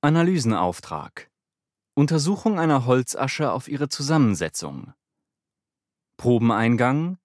Analysenauftrag. Untersuchung einer Holzasche auf ihre Zusammensetzung. Probeneingang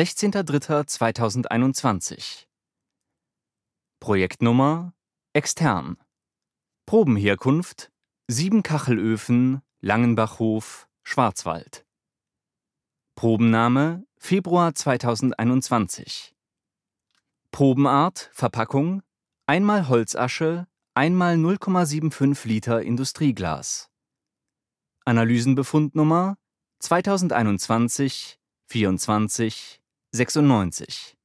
16.03.2021. Projektnummer extern. Probenherkunft 7 Kachelöfen, Langenbachhof, Schwarzwald. Probenname Februar 2021. Probenart, Verpackung: einmal Holzasche, einmal 0,75 Liter Industrieglas. Analysenbefundnummer 2021 24 96.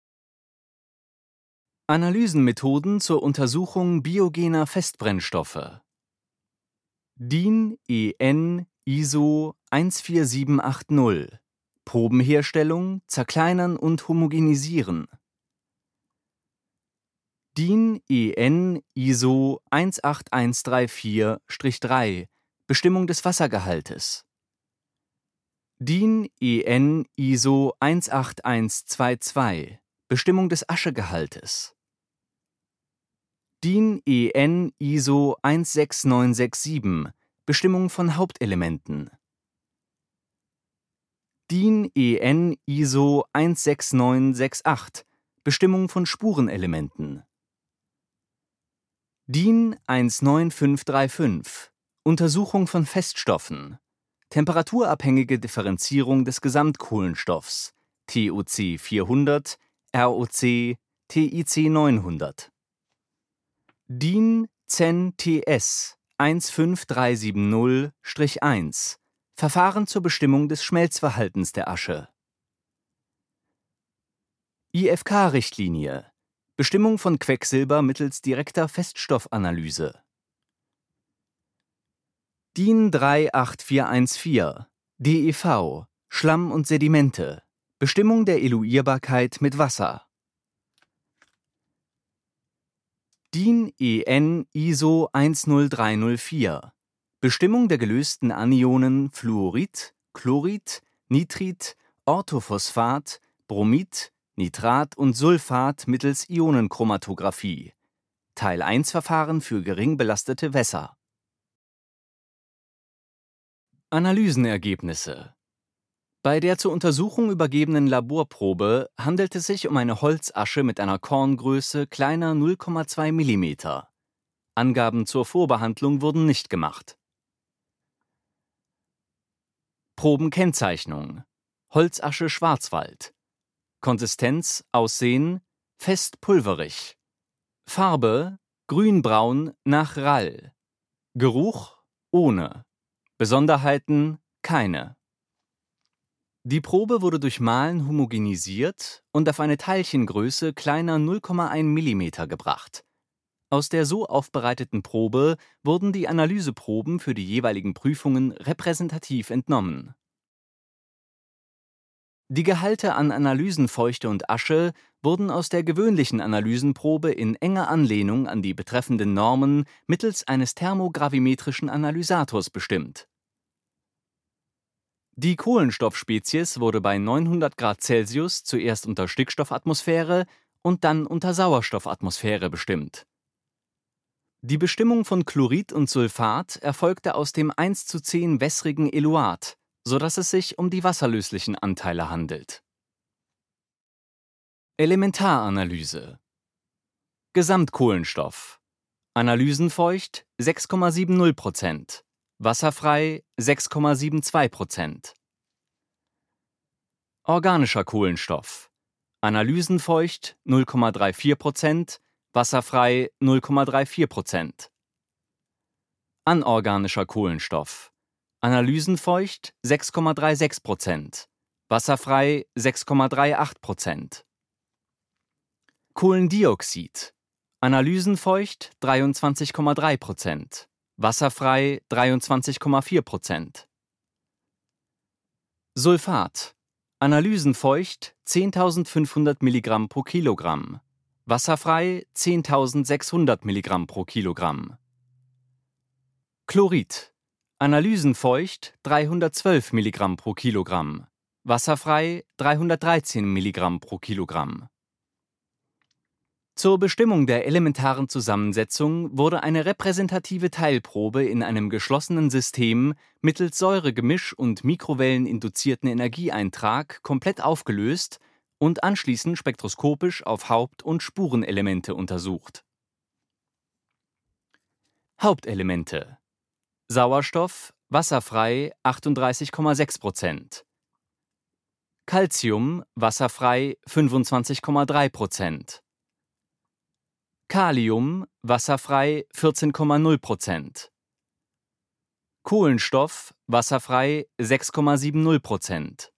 Analysenmethoden zur Untersuchung biogener Festbrennstoffe. DIN EN ISO 14780. Probenherstellung, Zerkleinern und Homogenisieren. DIN EN ISO 18134-3. Bestimmung des Wassergehaltes. DIN EN ISO 18122. Bestimmung des Aschegehaltes. DIN EN ISO 16967. Bestimmung von Hauptelementen. DIN EN ISO 16968. Bestimmung von Spurenelementen. DIN 19535. Untersuchung von Feststoffen. Temperaturabhängige Differenzierung des Gesamtkohlenstoffs. TOC 400, ROC, TIC 900. DIN CEN TS 15370-1. Verfahren zur Bestimmung des Schmelzverhaltens der Asche. IFK-Richtlinie. Bestimmung von Quecksilber mittels direkter Feststoffanalyse. DIN 38414. DEV. Schlamm und Sedimente. Bestimmung der Eluierbarkeit mit Wasser. DIN EN ISO 10304. Bestimmung der gelösten Anionen Fluorid, Chlorid, Nitrit, Orthophosphat, Bromid, Nitrat und Sulfat mittels Ionenchromatographie. Teil 1 Verfahren für gering belastete Wässer. Analysenergebnisse. Bei der zur Untersuchung übergebenen Laborprobe handelt es sich um eine Holzasche mit einer Korngröße kleiner 0,2 mm. Angaben zur Vorbehandlung wurden nicht gemacht. Probenkennzeichnung: Holzasche Schwarzwald. Konsistenz, Aussehen: fest pulverig. Farbe: grünbraun nach Rall. Geruch: ohne. Besonderheiten: keine. Die Probe wurde durch Mahlen homogenisiert und auf eine Teilchengröße kleiner 0,1 mm gebracht. Aus der so aufbereiteten Probe wurden die Analyseproben für die jeweiligen Prüfungen repräsentativ entnommen. Die Gehalte an Analysenfeuchte und Asche wurden aus der gewöhnlichen Analysenprobe in enger Anlehnung an die betreffenden Normen mittels eines thermogravimetrischen Analysators bestimmt. Die Kohlenstoffspezies wurde bei 900 Grad Celsius zuerst unter Stickstoffatmosphäre und dann unter Sauerstoffatmosphäre bestimmt. Die Bestimmung von Chlorid und Sulfat erfolgte aus dem 1:10 wässrigen Eluat, sodass es sich um die wasserlöslichen Anteile handelt. Elementaranalyse. Gesamtkohlenstoff. Analysenfeucht 6,70%. Wasserfrei 6,72%. Organischer Kohlenstoff. Analysenfeucht 0,34%, wasserfrei 0,34%. Anorganischer Kohlenstoff. Analysenfeucht 6,36%, wasserfrei 6,38%. Kohlendioxid. Analysenfeucht 23,3%. Wasserfrei 23,4%. Sulfat. Analysenfeucht 10.500 mg pro Kilogramm. Wasserfrei 10.600 mg pro Kilogramm. Chlorid. Analysenfeucht 312 mg pro Kilogramm. Wasserfrei 313 mg pro Kilogramm. Zur Bestimmung der elementaren Zusammensetzung wurde eine repräsentative Teilprobe in einem geschlossenen System mittels Säuregemisch und mikrowelleninduzierten Energieeintrag komplett aufgelöst und anschließend spektroskopisch auf Haupt- und Spurenelemente untersucht. Hauptelemente: Sauerstoff, wasserfrei 38,6%, Calcium, wasserfrei 25,3%, Kalium, wasserfrei 14,0%, Kohlenstoff, wasserfrei 6,70%,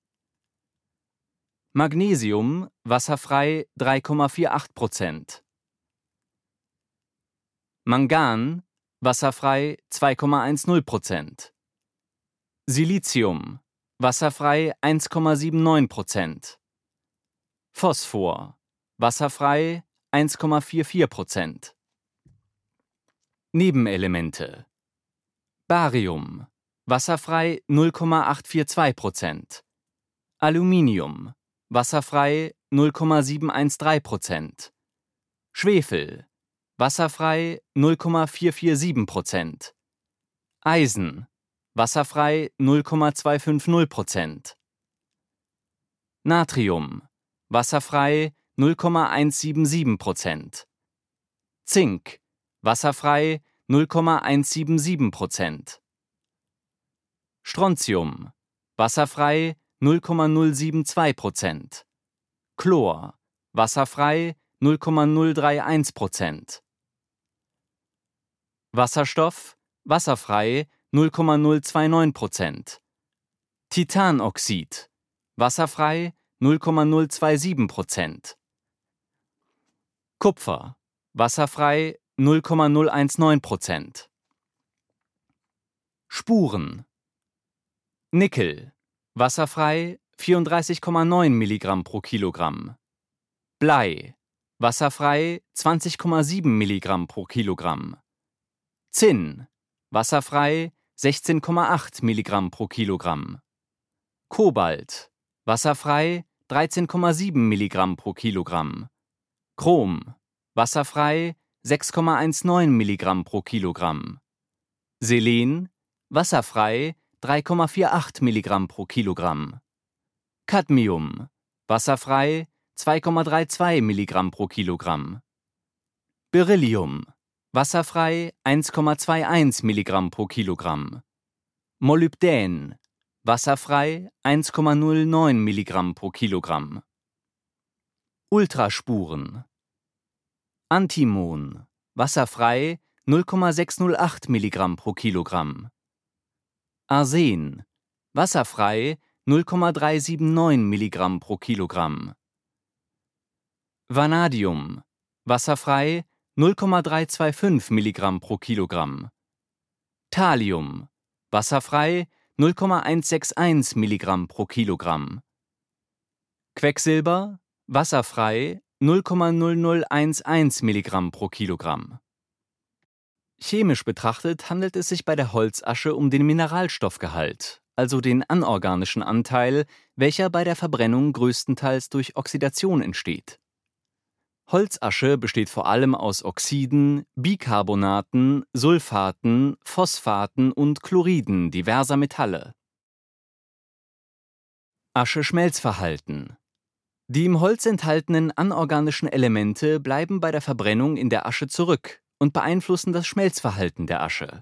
Magnesium, wasserfrei 3,48%, Mangan, wasserfrei 2,10%, Silizium, wasserfrei 1,79%, Phosphor, wasserfrei 1,44%. Nebenelemente: Barium, wasserfrei 0,842%, Aluminium, wasserfrei 0,713%, Schwefel, wasserfrei 0,447%, Eisen, wasserfrei 0,250%, Natrium, wasserfrei 0,177%, Zink, wasserfrei 0,177%, Strontium, wasserfrei 0,072%, Chlor, wasserfrei 0,031%, Wasserstoff, wasserfrei 0,029%, Titanoxid, wasserfrei 0,027%, Kupfer, wasserfrei 0,019%. Spuren: Nickel, wasserfrei 34,9 Milligramm pro Kilogramm, Blei, wasserfrei 20,7 Milligramm pro Kilogramm, Zinn, wasserfrei 16,8 Milligramm pro Kilogramm, Kobalt, wasserfrei 13,7 Milligramm pro Kilogramm, Chrom, wasserfrei 6,19 Milligramm pro Kilogramm, Selen, wasserfrei 3,48 Milligramm pro Kilogramm, Cadmium, wasserfrei 2,32 Milligramm pro Kilogramm, Beryllium, wasserfrei 1,21 Milligramm pro Kilogramm, Molybdän, wasserfrei 1,09 Milligramm pro Kilogramm. Ultraspuren: Antimon, wasserfrei 0,608 Milligramm pro Kilogramm, Arsen, wasserfrei 0,379 Milligramm pro Kilogramm, Vanadium, wasserfrei 0,325 Milligramm pro Kilogramm, Thallium, wasserfrei 0,161 Milligramm pro Kilogramm, Quecksilber, wasserfrei 0,0011 Milligramm pro Kilogramm. Chemisch betrachtet handelt es sich bei der Holzasche um den Mineralstoffgehalt, also den anorganischen Anteil, welcher bei der Verbrennung größtenteils durch Oxidation entsteht. Holzasche besteht vor allem aus Oxiden, Bicarbonaten, Sulfaten, Phosphaten und Chloriden diverser Metalle. Asche-Schmelzverhalten: Die im Holz enthaltenen anorganischen Elemente bleiben bei der Verbrennung in der Asche zurück und beeinflussen das Schmelzverhalten der Asche.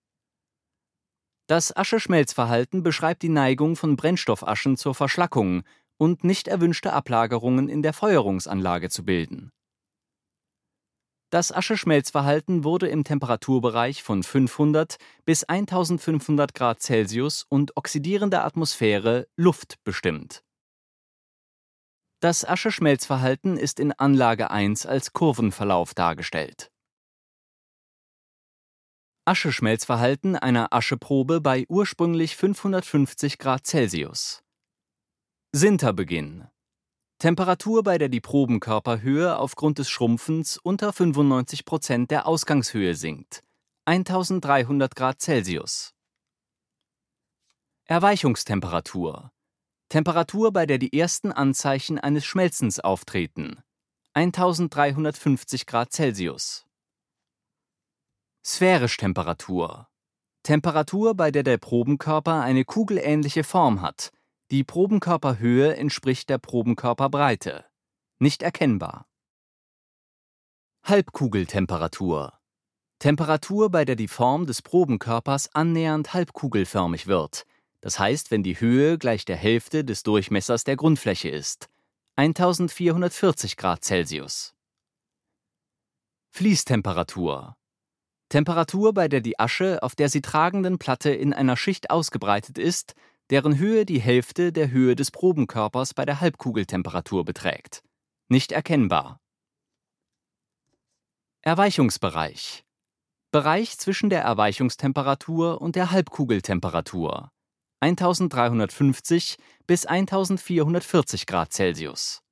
Das Asche-Schmelzverhalten beschreibt die Neigung von Brennstoffaschen zur Verschlackung und nicht erwünschte Ablagerungen in der Feuerungsanlage zu bilden. Das Asche-Schmelzverhalten wurde im Temperaturbereich von 500 bis 1500 Grad Celsius und oxidierender Atmosphäre Luft bestimmt. Das Asche-Schmelzverhalten ist in Anlage 1 als Kurvenverlauf dargestellt. Asche-Schmelzverhalten einer Ascheprobe bei ursprünglich 550 Grad Celsius. Sinterbeginn: Temperatur, bei der die Probenkörperhöhe aufgrund des Schrumpfens unter 95% der Ausgangshöhe sinkt, 1300 Grad Celsius. Erweichungstemperatur: Temperatur, bei der die ersten Anzeichen eines Schmelzens auftreten, 1350 Grad Celsius. Sphärisch Temperatur. Temperatur, bei der der Probenkörper eine kugelähnliche Form hat. Die Probenkörperhöhe entspricht der Probenkörperbreite. Nicht erkennbar. Halbkugeltemperatur. Temperatur, bei der die Form des Probenkörpers annähernd halbkugelförmig wird. Das heißt, wenn die Höhe gleich der Hälfte des Durchmessers der Grundfläche ist. 1440 Grad Celsius. Fließtemperatur. Temperatur, bei der die Asche auf der sie tragenden Platte in einer Schicht ausgebreitet ist, deren Höhe die Hälfte der Höhe des Probenkörpers bei der Halbkugeltemperatur beträgt. Nicht erkennbar. Erweichungsbereich. Bereich zwischen der Erweichungstemperatur und der Halbkugeltemperatur. 1350 bis 1440 Grad Celsius.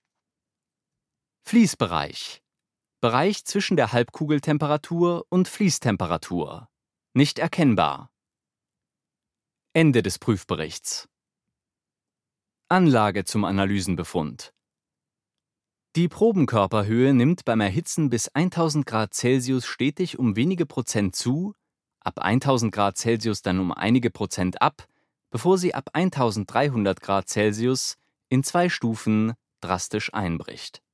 Fließbereich. Bereich zwischen der Halbkugeltemperatur und Fließtemperatur. Nicht erkennbar. Ende des Prüfberichts. Anlage zum Analysenbefund. Die Probenkörperhöhe nimmt beim Erhitzen bis 1000 Grad Celsius stetig um wenige Prozent zu, ab 1000 Grad Celsius dann um einige Prozent ab, bevor sie ab 1300 Grad Celsius in 2 Stufen drastisch einbricht.